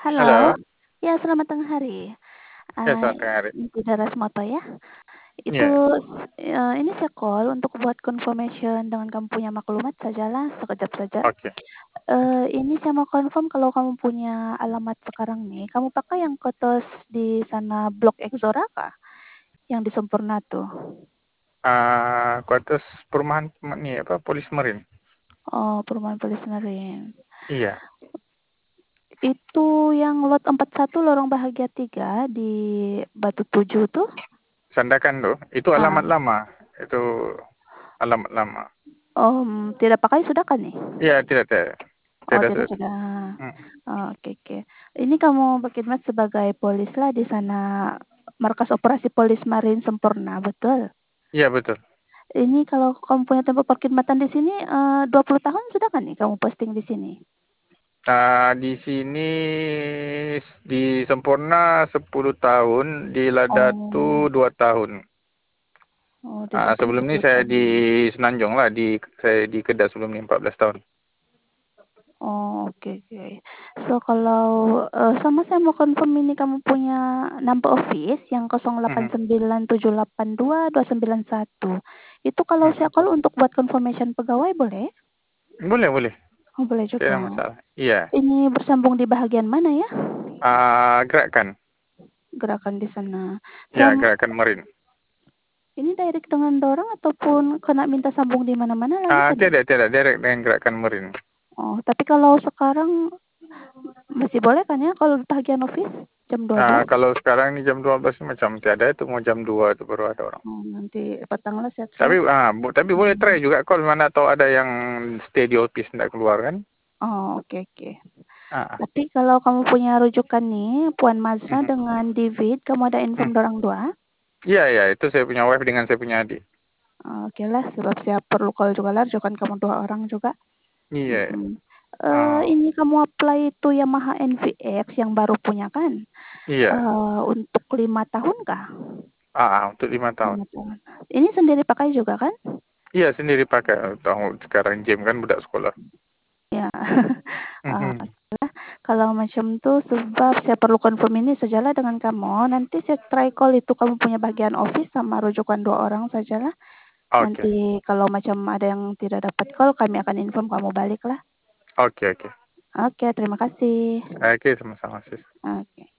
Halo, Halo, ya selamat tengah hari. ya Eee, selamat tengah hari. ini Darasmoto ya. Itu, Iya, ini saya call untuk buat confirmation dengan kamu punya maklumat sajalah, sekejap saja. oke. Ini saya mau confirm kalau kamu punya alamat sekarang nih, kamu pakai yang kotos di sana Blok Exora kah? Yang di Sempurna tuh? Kuartus perumahan ini apa, Polis Marine. Oh, Perumahan Polis Marine. Iya, Itu yang lot 41 Lorong Bahagia 3 di Batu Tujuh tuh? Sandakan tuh. Itu Ah. alamat lama. Itu alamat lama. Tidak pakai sudah kan nih? Iya, tidak, tidak. Oh, Tidak tidak sudah. sudah. Hmm. Oh, oke oke. Ini kamu berkhidmat sebagai polis lah di sana, Markas Operasi Polis Marin Sempurna, betul? Iya, betul. Ini kalau kamu punya tempat perkhidmatan di sini, 20 tahun sudah kan nih kamu posting di sini? Di sini di Sempurna 10 tahun, di Ladatu Oh, 2 tahun. di Lampung Sebelum ini 10 saya di tahun. Senanjung lah, saya di Kedah sebelum ini 14 tahun. Oh, oke oke. So, kalau, sama saya mau confirm ini kamu punya number office yang Mhm, 0897822991. Itu kalau saya mhm. call untuk buat confirmation pegawai boleh? Boleh, boleh. Oh, boleh Tidak juga. ada masalah. Iya. Ini bersambung di bahagian mana ya? Gerakan. Gerakan di sana. Ya, Sam gerakan Marine. ini direct dengan dorong ataupun kena minta sambung di mana-mana lagi kan ya? Tidak, tidak, direct dengan gerakan Marine. Oh, tapi kalau sekarang masih boleh kan ya kalau di bahagian office jam 12? Kalau sekarang ini jam 12 macam tiada, itu mau jam 2 itu baru ada orang. Oh, nanti petanglah saya try. Tapi boleh try juga kalau mana tahu ada yang stay di office tidak keluar kan. Oh, oke oke. Ah, Tapi kalau kamu punya rujukan nih, Puan Mazna mhm, dengan David, kamu ada mhm. inform dorang dua? Iya, iya, itu saya punya wife dengan saya punya adik. Oke lah, sebab saya perlu call juga lah, rujukan kamu dua orang juga. Iya. Mhm. Oh, Ini kamu apply itu Yamaha NVX yang baru punya kan? iya. Untuk 5 tahun kah? Untuk 5 tahun. 5 tahun. Ini sendiri pakai juga kan? Iya, sendiri pakai. Tahu sekarang gym kan budak sekolah. Ya. Mhm. Kalau macam tuh sebab saya perlu confirm ini sajalah dengan kamu. Nanti saya try call itu kamu punya bagian office sama rujukan dua orang sajalah. Oke, Nanti kalau macam ada yang tidak dapat call, kami akan inform kamu balik lah. oke, oke. Oke, terima kasih. Oke, sama-sama sis. Oke.